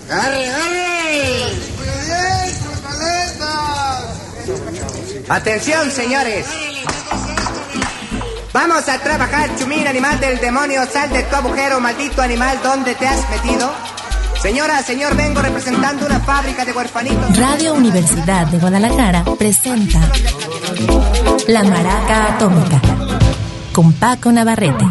¡Arre, arre! Atención, señores. Vamos a trabajar, chumín, animal del demonio. Sal de tu agujero, maldito animal. ¿Dónde te has metido? Señora, señor, vengo representando una fábrica de huerfanitos. Radio Universidad de Guadalajara presenta La Maraca Atómica con Paco Navarrete.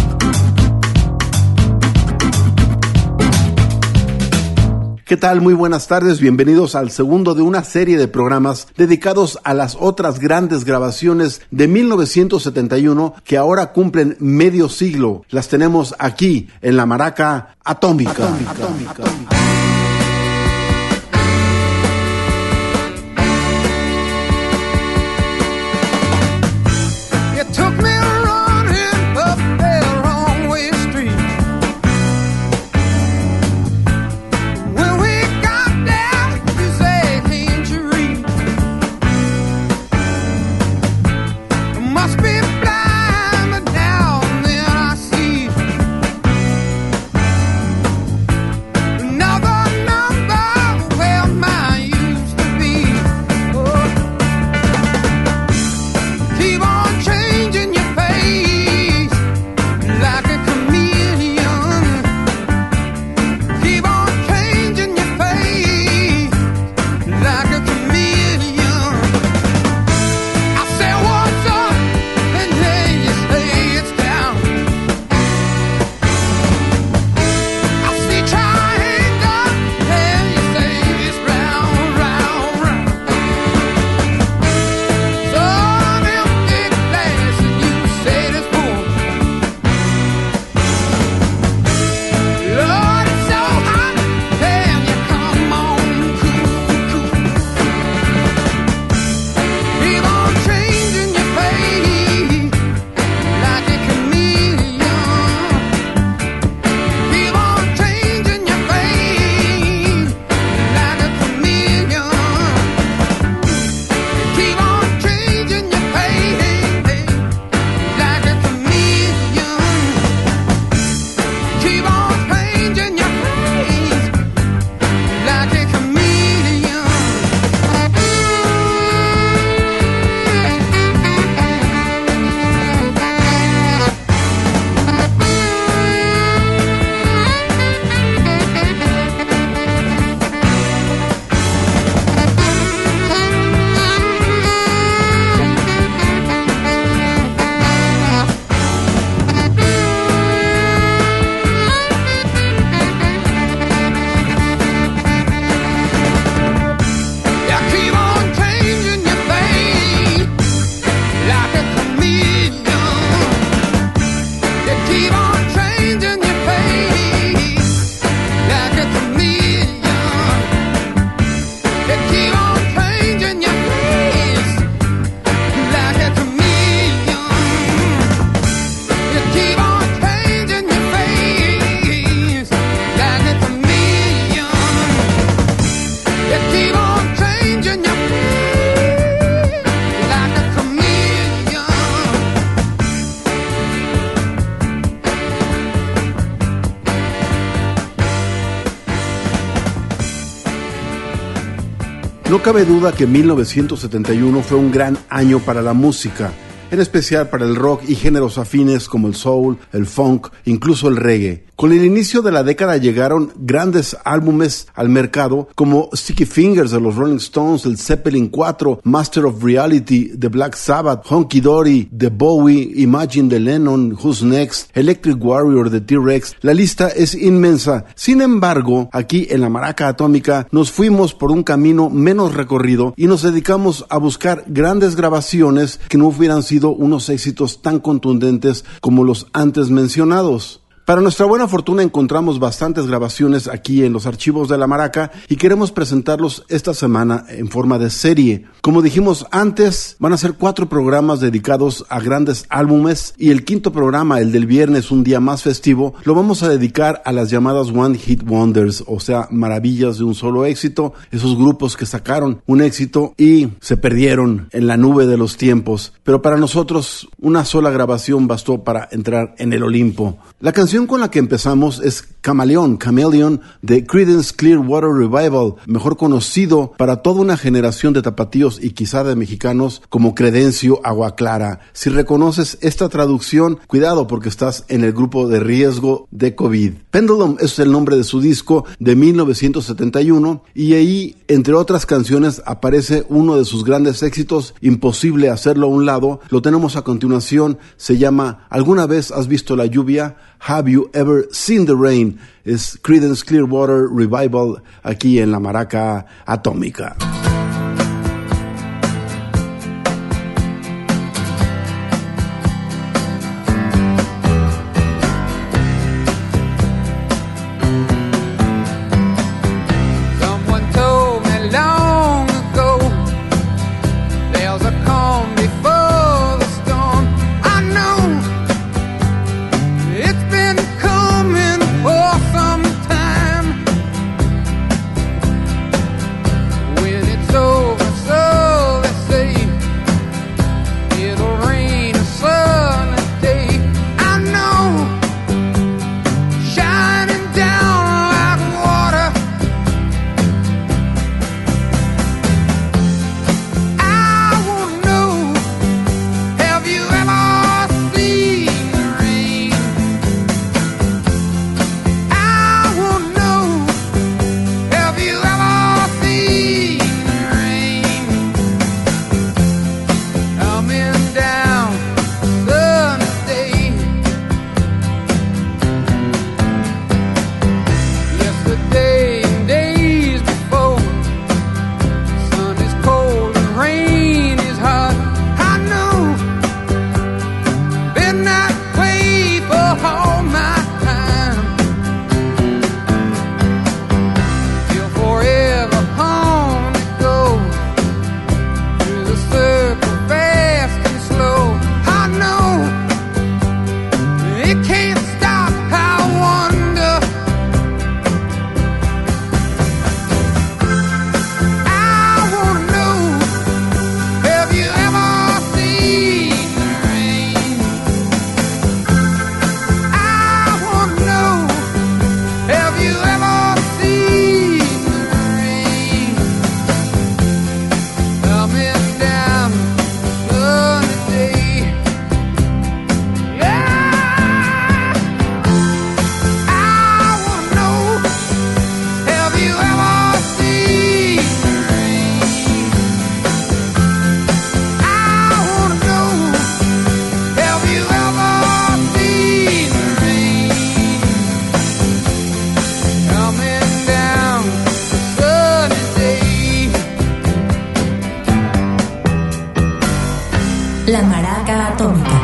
¿Qué tal? Muy buenas tardes, bienvenidos al segundo de una serie de programas dedicados a las otras grandes grabaciones de 1971 que ahora cumplen medio siglo. Las tenemos aquí en La Maraca Atómica. No cabe duda que 1971 fue un gran año para la música, en especial para el rock y géneros afines como el soul, el funk, incluso el reggae. Con el inicio de la década llegaron grandes álbumes al mercado como Sticky Fingers de los Rolling Stones, el Zeppelin 4, Master of Reality de Black Sabbath, Honky Dory de Bowie, Imagine de Lennon, Who's Next, Electric Warrior de T-Rex. La lista es inmensa. Sin embargo, aquí en La Maraca Atómica nos fuimos por un camino menos recorrido y nos dedicamos a buscar grandes grabaciones que no hubieran sido unos éxitos tan contundentes como los antes mencionados. Para nuestra buena fortuna encontramos bastantes grabaciones aquí en los archivos de La Maraca y queremos presentarlos esta semana en forma de serie. Como dijimos antes, van a ser 4 programas dedicados a grandes álbumes y el quinto programa, el del viernes, un día más festivo, lo vamos a dedicar a las llamadas One Hit Wonders, o sea, maravillas de un solo éxito, esos grupos que sacaron un éxito y se perdieron en la nube de los tiempos. Pero para nosotros, una sola grabación bastó para entrar en el Olimpo. La canción canción con la que empezamos es Chameleon de Creedence Clearwater Revival, mejor conocido para toda una generación de tapatíos y quizá de mexicanos como Credencio Agua Clara. Si reconoces esta traducción, cuidado porque estás en el grupo de riesgo de COVID. Pendulum es el nombre de su disco de 1971 y ahí, entre otras canciones, aparece uno de sus grandes éxitos, Imposible hacerlo a un lado. Lo tenemos a continuación, se llama ¿Alguna vez has visto la lluvia? Have you ever seen the rain? Es Creedence Clearwater Revival aquí en la Maraca Atómica. La Maraca Atómica.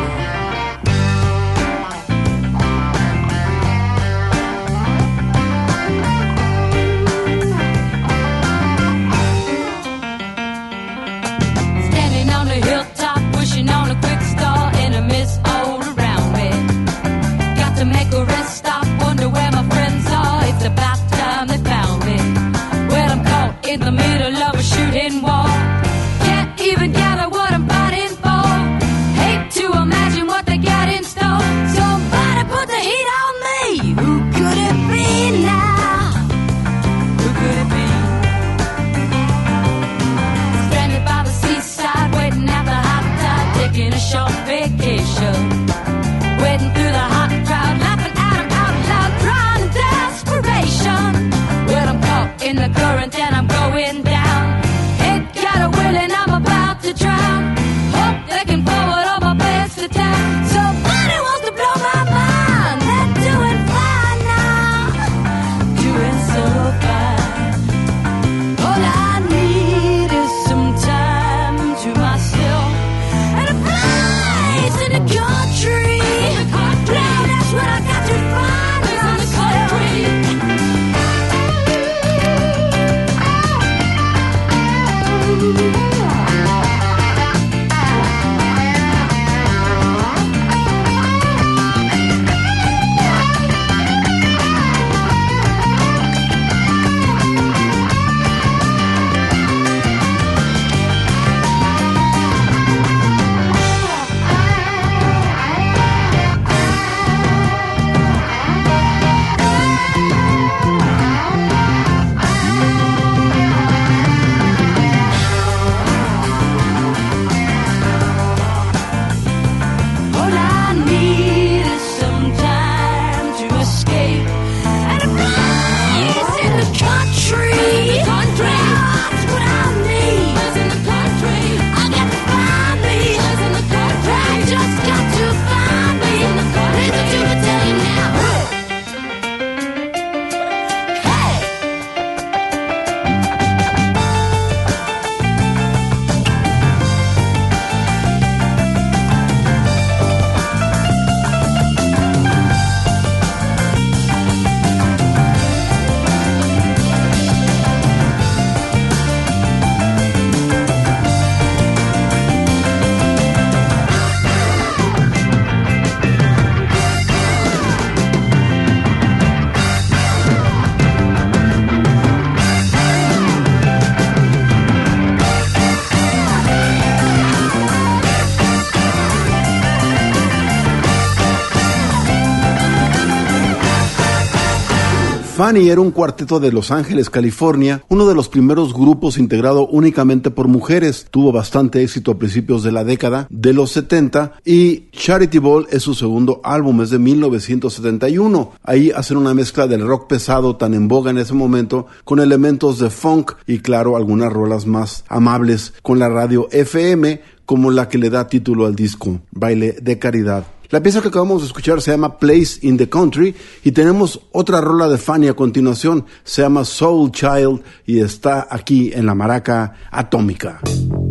Fanny era un cuarteto de Los Ángeles, California, uno de los primeros grupos integrado únicamente por mujeres. Tuvo bastante éxito a principios de la década de los 70 y Charity Ball es su segundo álbum, es de 1971. Ahí hacen una mezcla del rock pesado tan en boga en ese momento con elementos de funk y claro, algunas rolas más amables con la radio FM como la que le da título al disco, Baile de Caridad. La pieza que acabamos de escuchar se llama Place in the Country y tenemos otra rola de Fanny a continuación, se llama Soul Child y está aquí en la Maraca Atómica.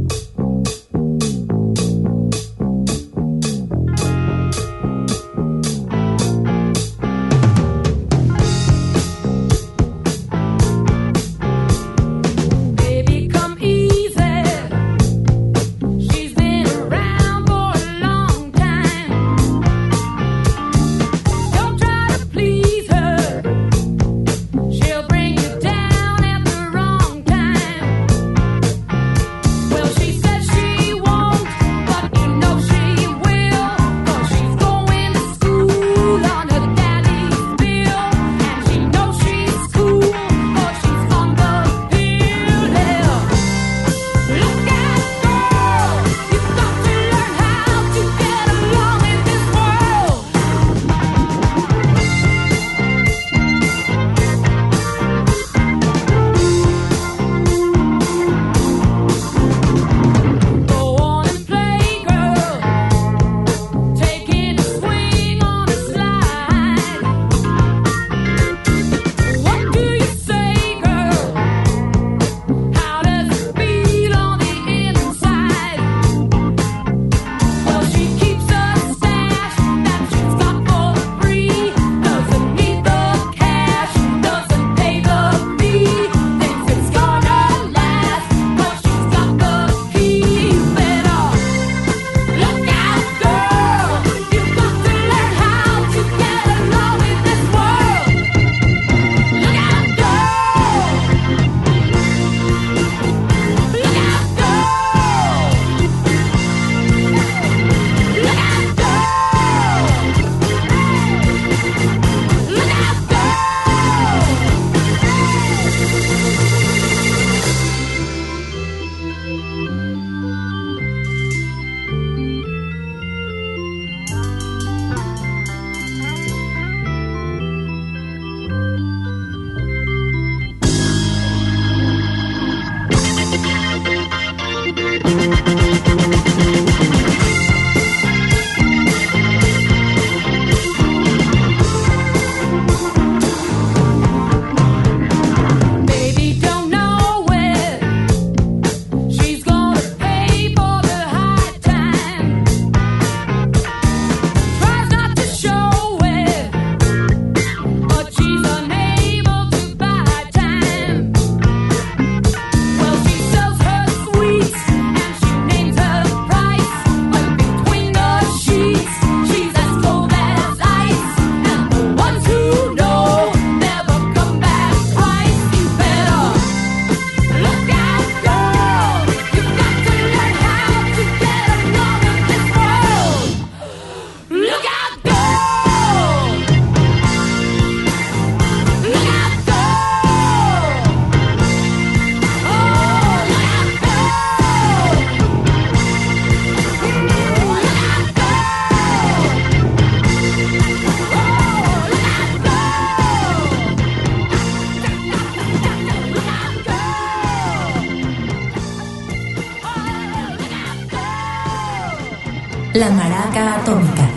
La Maraca Atómica.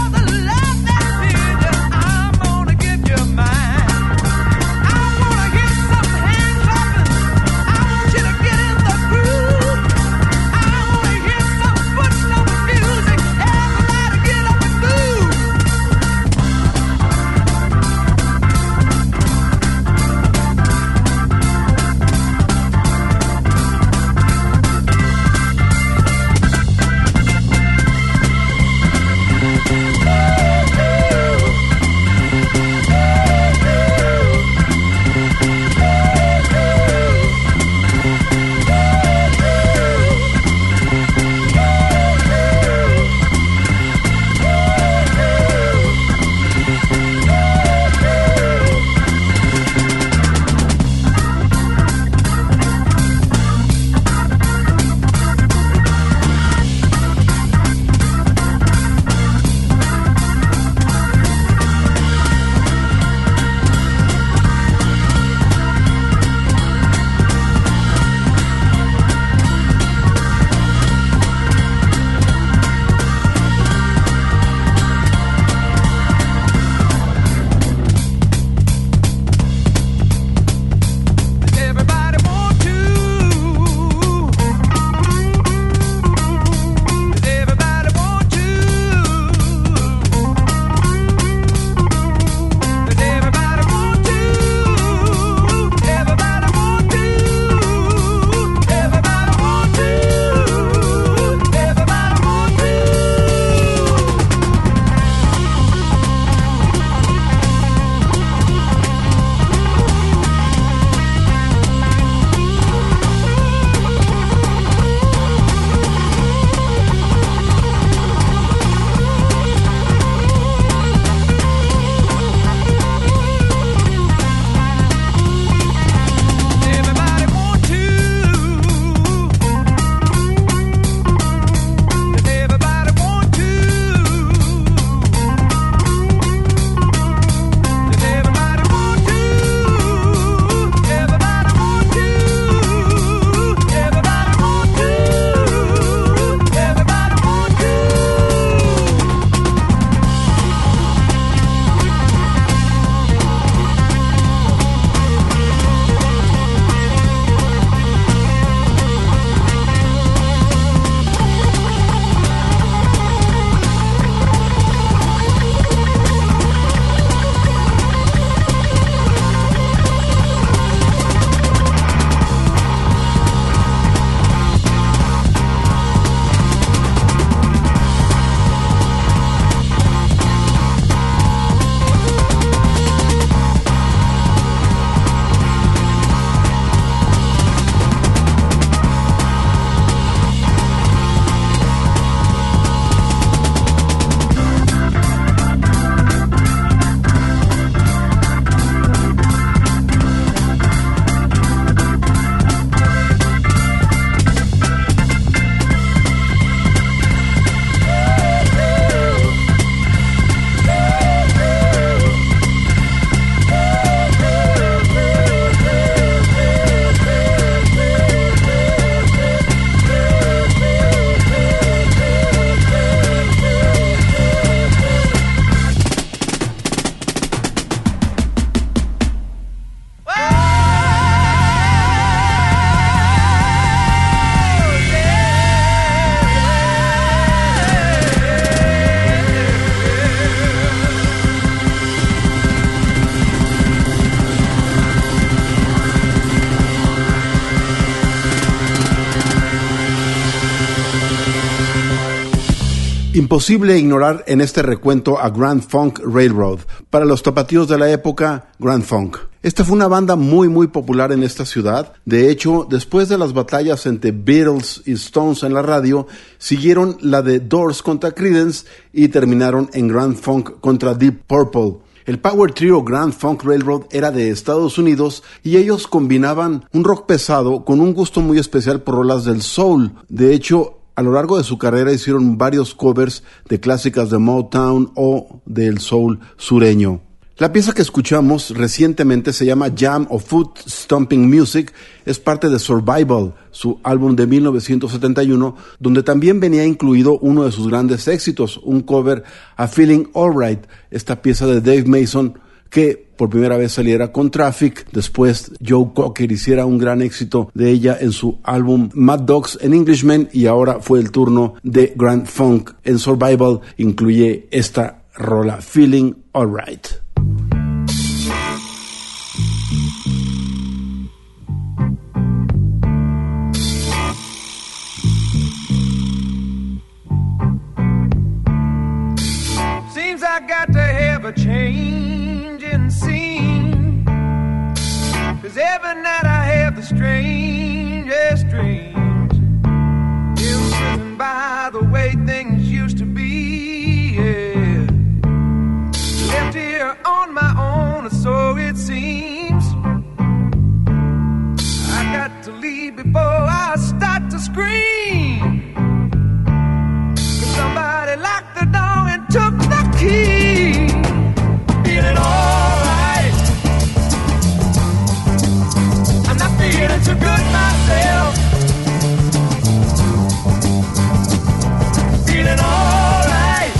I wanna give Imposible ignorar en este recuento a Grand Funk Railroad. Para los tapatíos de la época, Grand Funk. Esta fue una banda muy popular en esta ciudad. De hecho, después de las batallas entre Beatles y Stones en la radio, siguieron la de Doors contra Creedence y terminaron en Grand Funk contra Deep Purple. El power trio Grand Funk Railroad era de Estados Unidos y ellos combinaban un rock pesado con un gusto muy especial por rolas del soul. De hecho, a lo largo de su carrera hicieron varios covers de clásicas de Motown o del soul sureño. La pieza que escuchamos recientemente se llama Jam o Foot Stomping Music, es parte de Survival, su álbum de 1971, donde también venía incluido uno de sus grandes éxitos, un cover a Feeling Alright, esta pieza de Dave Mason que por primera vez saliera con Traffic, después Joe Cocker hiciera un gran éxito de ella en su álbum Mad Dogs and Englishmen y ahora fue el turno de Grand Funk. En Survival incluye esta rola Feeling Alright. Seems I got to have a change in scene, 'cause every night I have the strangest dreams, imprisoned by the way things used to be, yeah. Left here on my own, so it seems. I got to leave before I start to scream, 'cause somebody locked the door and took the key. Feeling alright, I'm not feeling too good myself. Feeling alright,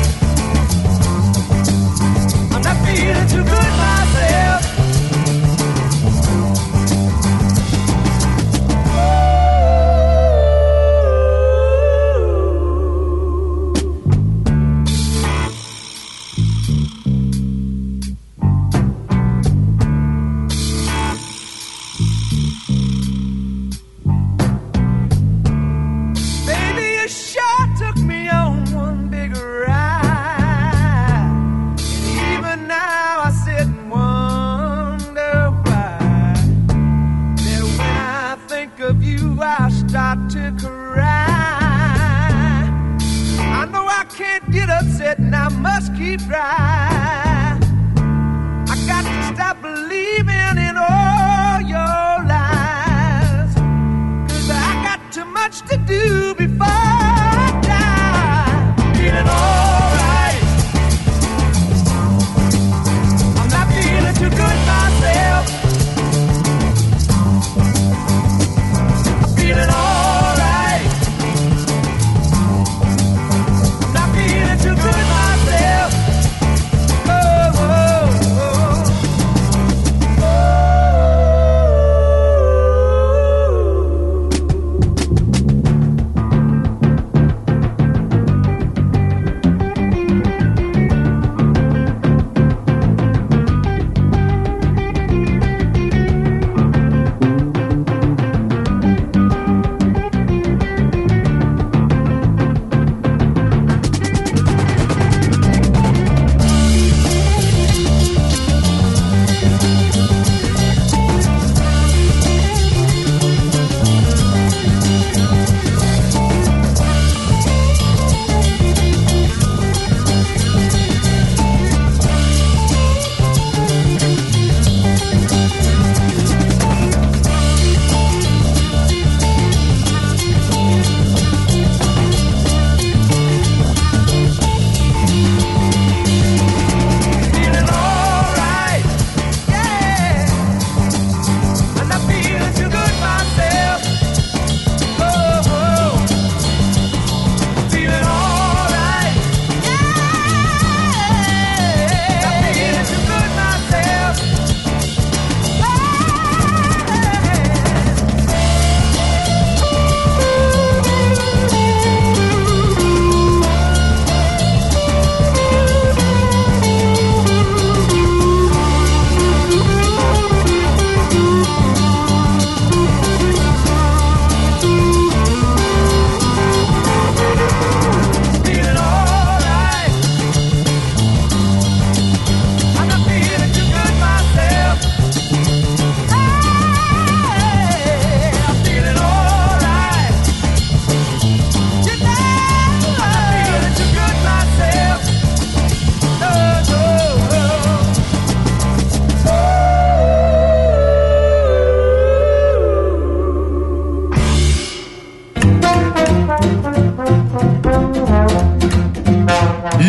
I'm not feeling too good myself. And I must keep trying. I got to stop believing in all your lies, 'cause I got too much to do before I die. Feeling alright, I'm not feeling too good myself. I'm feeling alright, I'm not feeling too good myself.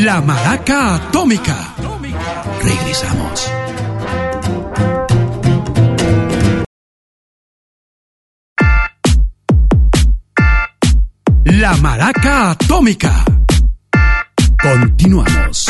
La Maraca Atómica. Regresamos. La Maraca Atómica. Continuamos.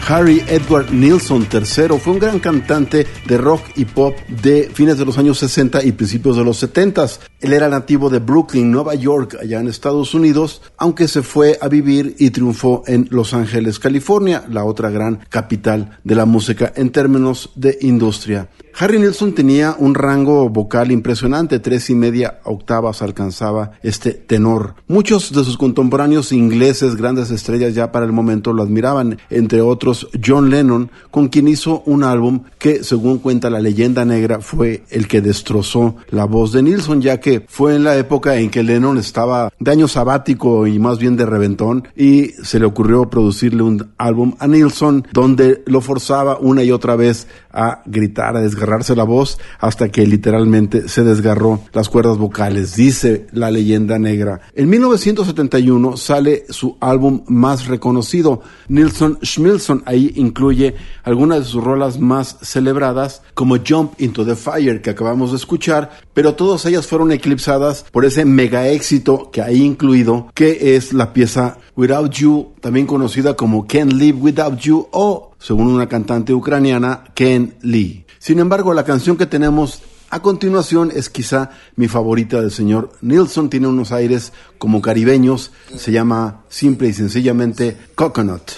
Harry Edward Nilsson III fue un gran cantante de rock y pop de fines de los años 60 y principios de los 70. Él era nativo de Brooklyn, Nueva York, allá en Estados Unidos, aunque se fue a vivir y triunfó en Los Ángeles, California, la otra gran capital de la música en términos de industria. Harry Nilsson tenía un rango vocal impresionante, 3.5 octavas alcanzaba este tenor. Muchos de sus contemporáneos ingleses, grandes estrellas ya para el momento, lo admiraban, entre otros John Lennon, con quien hizo un álbum que, según cuenta la leyenda negra, fue el que destrozó la voz de Nilsson, ya que fue en la época en que Lennon estaba de año sabático y más bien de reventón, y se le ocurrió producirle un álbum a Nilsson donde lo forzaba una y otra vez a gritar, a desgarrarse la voz, hasta que literalmente se desgarró las cuerdas vocales, dice la leyenda negra. En 1971 sale su álbum más reconocido, Nilsson Schmilsson. Ahí incluye algunas de sus rolas más celebradas, como Jump Into the Fire, que acabamos de escuchar, pero todas ellas fueron eclipsadas por ese mega éxito que hay incluido, que es la pieza Without You, también conocida como Can't Live Without You, o, según una cantante ucraniana, Ken Lee. Sin embargo, la canción que tenemos a continuación es quizá mi favorita del señor Nilsson. Tiene unos aires como caribeños, se llama simple y sencillamente Coconut.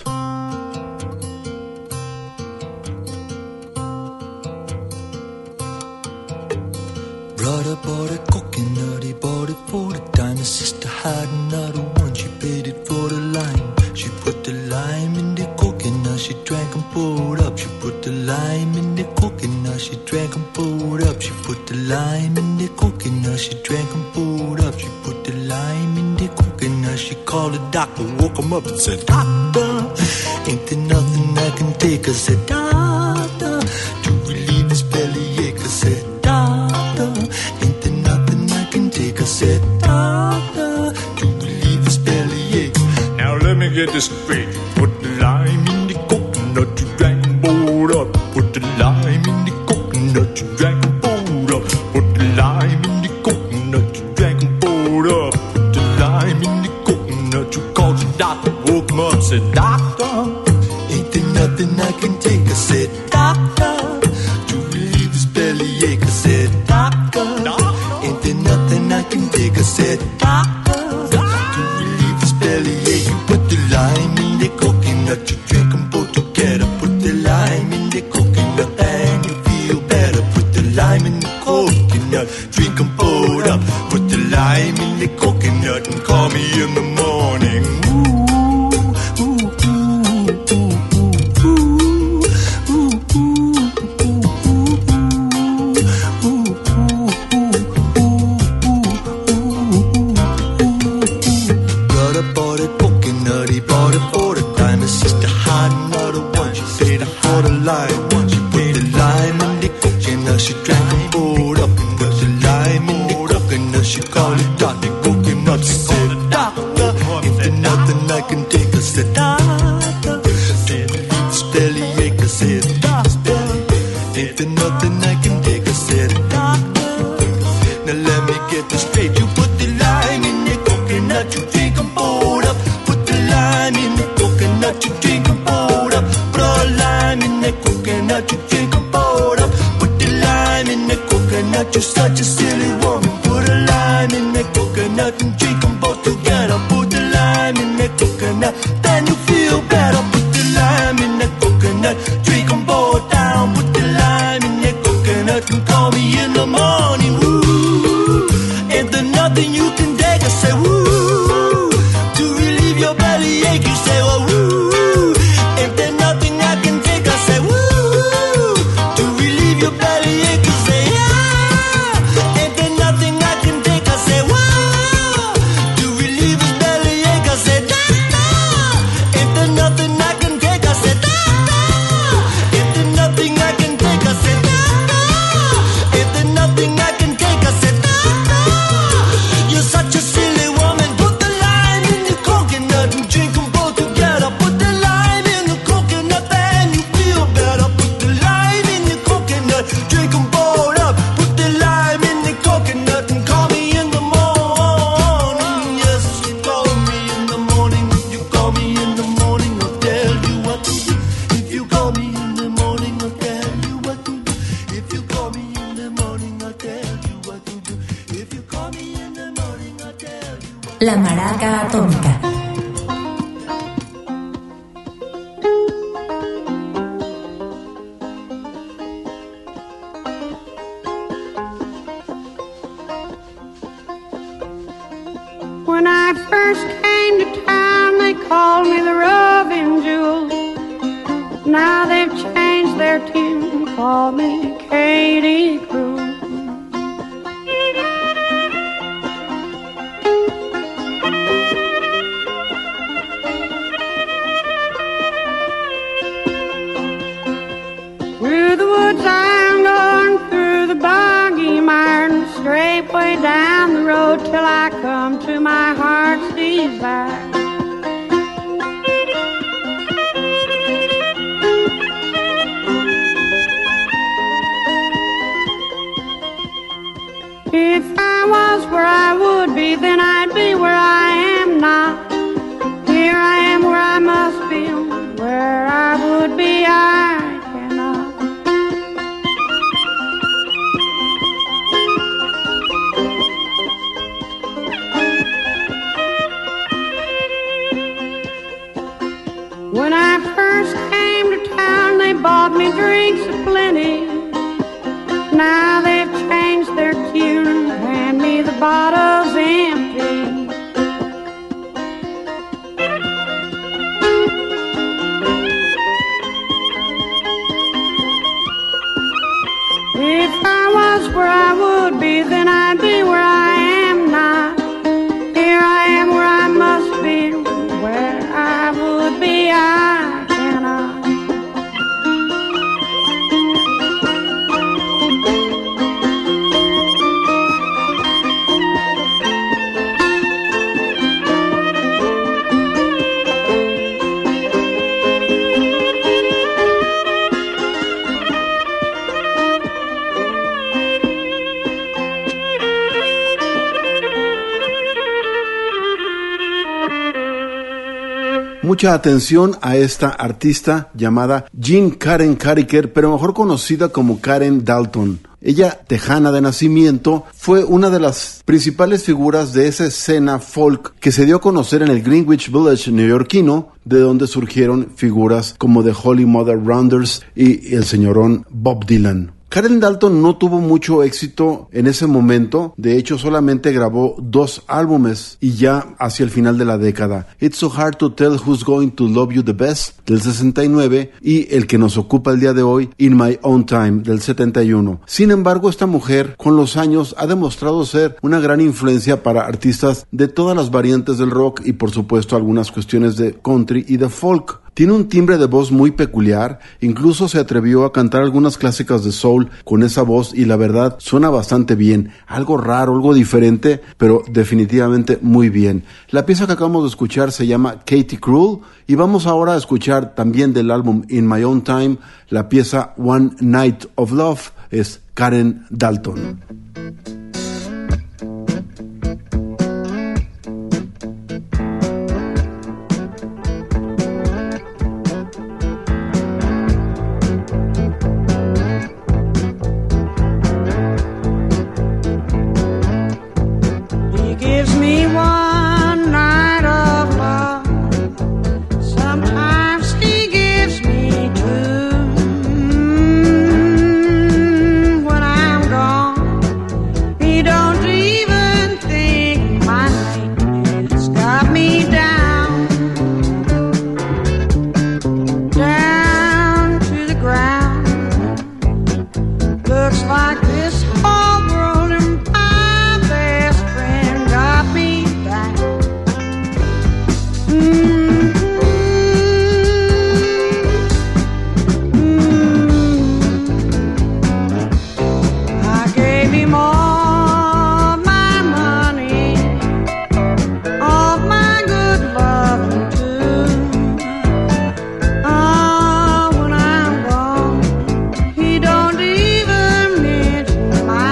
Brother bought a coconut, he bought it for the time. His sister had another one, she paid it for the lime. She put the lime in the coconut, she drank and poured up. She put the lime in the coconut, she drank and poured up. She put the lime in the coconut, she drank and poured up. She put the lime in the coconut, she called the doctor, woke him up and said, Doctor, ain't there nothing I can take? I said, Doctor, to relieve his bellyache. I said, Doctor, ain't there nothing I can take? I said, Doctor, to relieve his bellyache. Now let me get this straight. Put the lime in the coconut, you drank and poured up. Put the lime in the coconut, you drank and poured up. Put the lime in the coconut, you drank and poured up. Put the lime in the coconut, you called the doctor, woke him up, said, Doctor, ain't there nothing I can take? I said, Doctor, to relieve his bellyache. I said, Doctor, ain't there nothing I can take? I said, Doctor, to relieve his bellyache. You put the lime in the coconut, you drink them both together. Put the lime in the coconut and you feel better. Put the lime in the coconut, drink them both up. Put the lime in the coconut and call me in the morning. Ooh, ooh, ooh, ooh, ooh, ooh, ooh. Brother bought a coconut, he bought it for the time. His sister had another one, she paid it for the lime. She put the lime in the coconut, she drank and poured up. And put the lime in the coconut, she called it Dr. Coconut. She said, Doctor, ain't there nothing I can take? I said, Doctor, this bellyache. I said, Doctor, ain't there nothing I can take? I said, Doctor, now let me get this straight. You put the lime in the coconut, you drink and pour up. Put the lime in the coconut, you drink and pour up. Put a lime in the coconut, you drink and pour up. Put the lime in the coconut, you're such a silly woman. Put a lime in the coconut and drink them both together. Put the lime in the coconut, then you feel better. Put the lime in the coconut, drink them both down. Put the lime in the coconut and call me in the morning. Woo, ain't there nothing you can take? I say, woo, to relieve your bellyache. You say, well, woo, ain't there nothing I can take? I say, woo, to relieve your bellyache. You say, yeah, ain't there nothing I can take? I say, woo, La Maraca Atómica. When I first came to town, they called me the Roving Jewel. Now they've changed their tune, call me Katie Crew. Through the woods I'm going, through the boggy mire, straight way down the road till I come to my heart's desire. If I was where I would be, then I'd be where I am not. Here I am where I must be, where I would be I cannot. When I first came to town, they bought me drinks aplenty. Now they've changed their tune and hand me the bottles empty. If I was where I would be, then I'd be where I am not. Here I am where I must be, where I would be I cannot. Mucha atención a esta artista llamada Jean Karen Carriker, pero mejor conocida como Karen Dalton. Ella, tejana de nacimiento, fue una de las principales figuras de esa escena folk que se dio a conocer en el Greenwich Village neoyorquino, de donde surgieron figuras como The Holy Mother Rounders y el señorón Bob Dylan. Karen Dalton no tuvo mucho éxito en ese momento, de hecho solamente grabó 2 álbumes y ya hacia el final de la década. It's So Hard to Tell Who's Going to Love You the Best del 69 y el que nos ocupa el día de hoy, In My Own Time del 71. Sin embargo, esta mujer con los años ha demostrado ser una gran influencia para artistas de todas las variantes del rock y por supuesto algunas cuestiones de country y de folk. Tiene un timbre de voz muy peculiar, incluso se atrevió a cantar algunas clásicas de soul con esa voz y la verdad suena bastante bien, algo raro, algo diferente, pero definitivamente muy bien. La pieza que acabamos de escuchar se llama Katie Cruel y vamos ahora a escuchar también del álbum In My Own Time la pieza One Night of Love, es Karen Dalton. My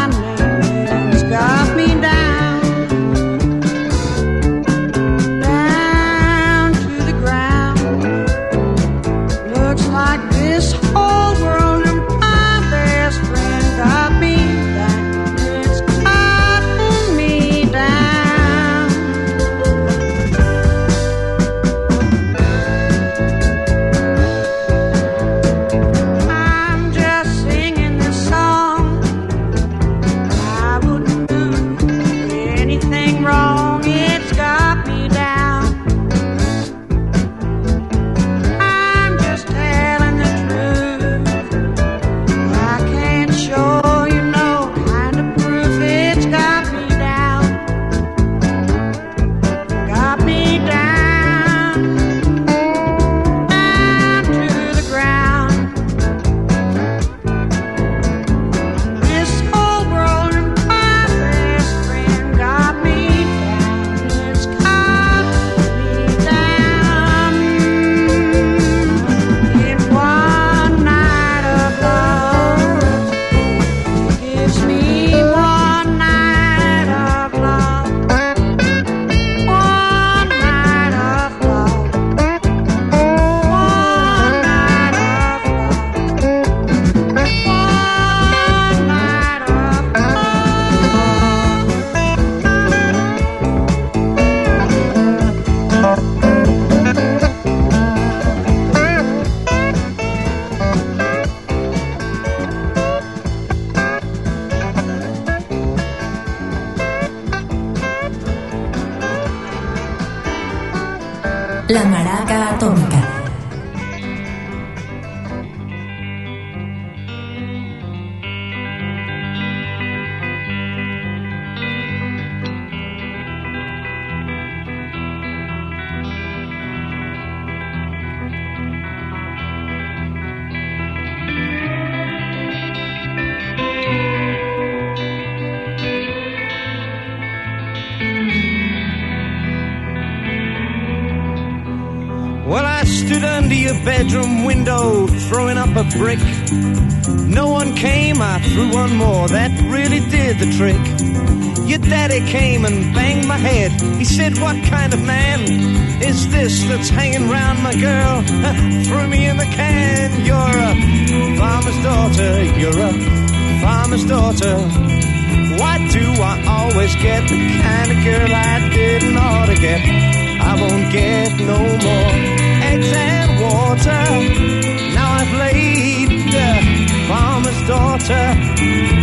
La Maraca Atómica. Stood under your bedroom window, throwing up a brick. No one came, I threw one more, that really did the trick. Your daddy came and banged my head. He said, what kind of man is this that's hanging round my girl? Threw me in the can. You're a farmer's daughter, you're a farmer's daughter. Why do I always get the kind of girl I didn't ought to get? I won't get no more eggs and water. Now I've laid the farmer's daughter.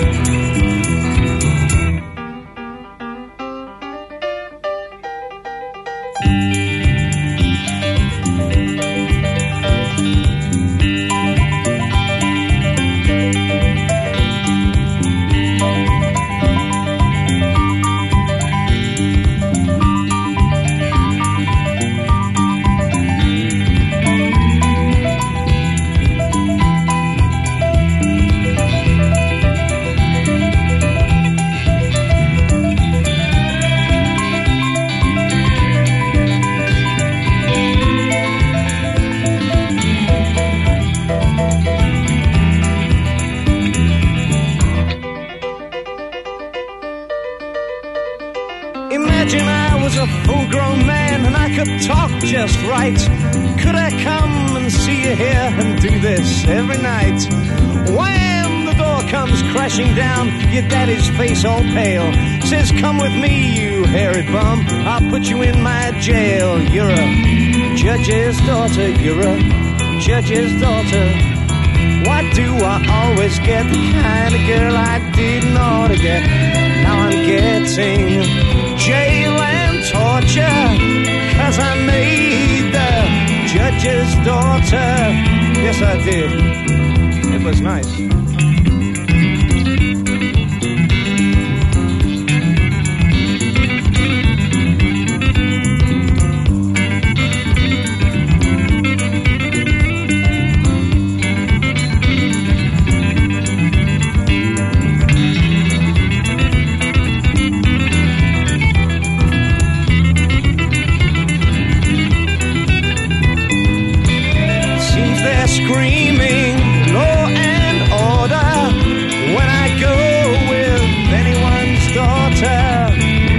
Imagine I was a full-grown man and I could talk just right. Could I come and see you here and do this every night? Wham! The door comes crashing down, your daddy's face all pale. Says, come with me, you hairy bum, I'll put you in my jail. You're a judge's daughter, you're a judge's daughter. Why do I always get the kind of girl I didn't ought to get? Now I'm getting jail and torture, 'cause I made the judge's daughter. Yes, I did. It was nice. Screaming law and order when I go with anyone's daughter.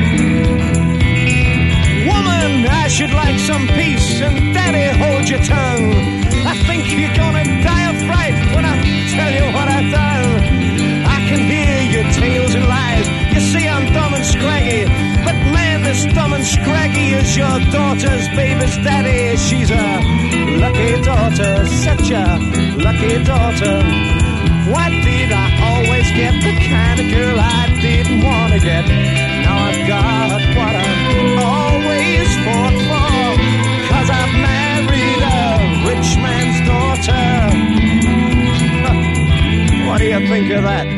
Woman, I should like some peace, and daddy, hold your tongue. I think you're gonna die of fright when I tell you what I've done. I can hear your tales and lies. You see I'm dumb and scraggy, but man, this dumb and scraggy is your daughter's baby's daddy. She's a lucky daughter, such a lucky daughter. Why did I always get the kind of girl I didn't want to get? Now I've got what I've always fought for, 'cause I've married a rich man's daughter. What do you think of that?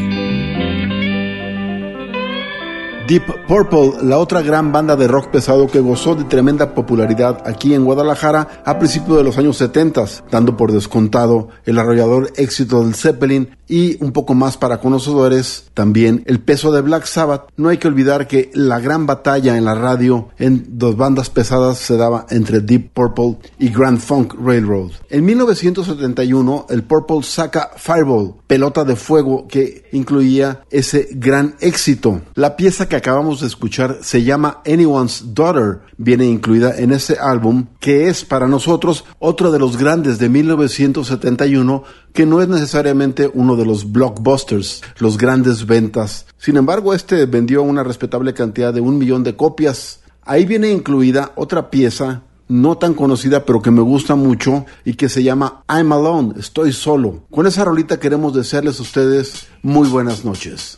Deep Purple, la otra gran banda de rock pesado que gozó de tremenda popularidad aquí en Guadalajara a principios de los años 70, dando por descontado el arrollador éxito del Zeppelin y un poco más para conocedores también el peso de Black Sabbath. No hay que olvidar que la gran batalla en la radio en dos bandas pesadas se daba entre Deep Purple y Grand Funk Railroad. En 1971 el Purple saca Fireball, pelota de fuego, que incluía ese gran éxito. La pieza que acabamos de escuchar se llama Anyone's Daughter, viene incluida en ese álbum que es para nosotros otro de los grandes de 1971, que no es necesariamente uno de los blockbusters, los grandes ventas. Sin embargo, este vendió una respetable cantidad de 1 millón de copias. Ahí viene incluida otra pieza no tan conocida, pero que me gusta mucho y que se llama I'm Alone, estoy solo. Con esa rolita queremos desearles a ustedes muy buenas noches.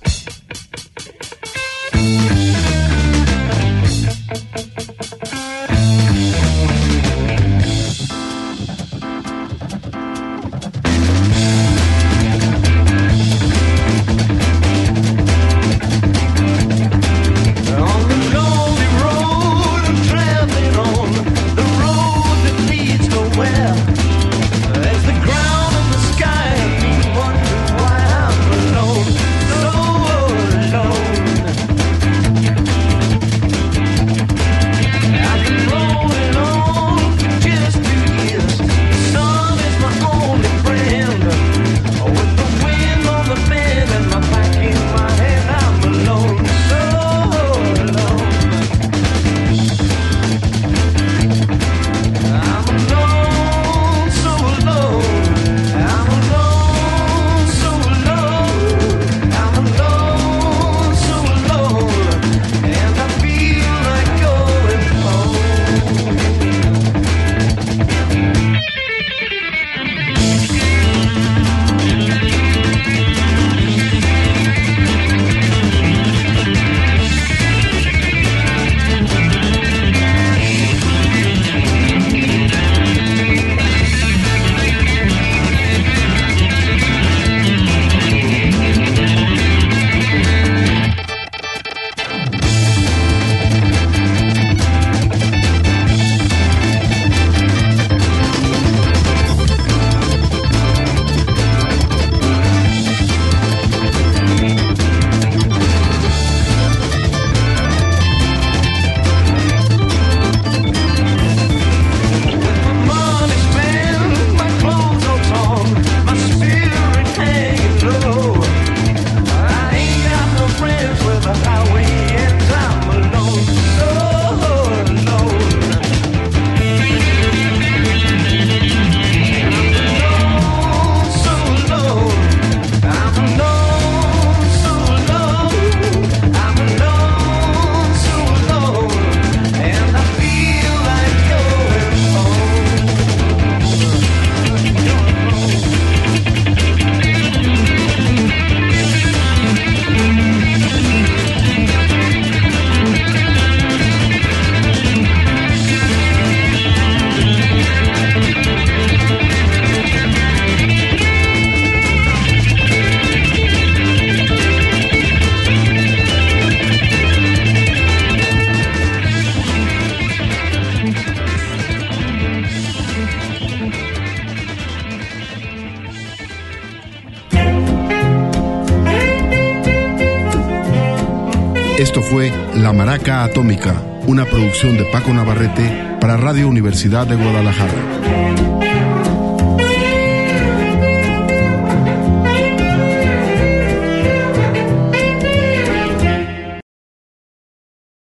Esto fue La Maraca Atómica, una producción de Paco Navarrete para Radio Universidad de Guadalajara.